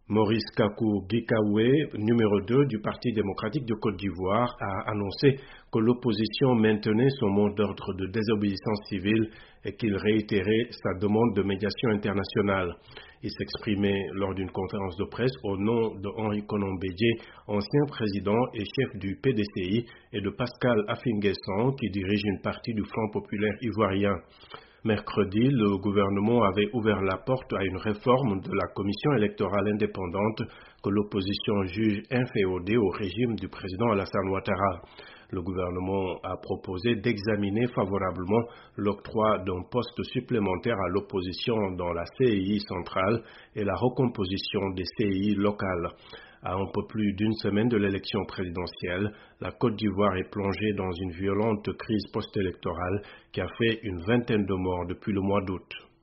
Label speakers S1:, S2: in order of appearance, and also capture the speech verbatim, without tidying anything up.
S1: Maurice Kakou Gikaoué, numéro deux du Parti démocratique de Côte d'Ivoire, a annoncé que l'opposition maintenait son mot d'ordre de désobéissance civile et qu'il réitérait sa demande de médiation internationale. Il s'exprimait lors d'une conférence de presse au nom de Henri Konan Bédié, ancien président et chef du P D C I, et de Pascal Affinguesson, qui dirige une partie du Front populaire ivoirien. Mercredi, le gouvernement avait ouvert la porte à une réforme de la commission électorale indépendante que l'opposition juge inféodée au régime du président Alassane Ouattara. Le gouvernement a proposé d'examiner favorablement l'octroi d'un poste supplémentaire à l'opposition dans la C E I centrale et la recomposition des C E I locales. À un peu plus d'une semaine de l'élection présidentielle, la Côte d'Ivoire est plongée dans une violente crise post-électorale qui a fait une vingtaine de morts depuis le mois d'août.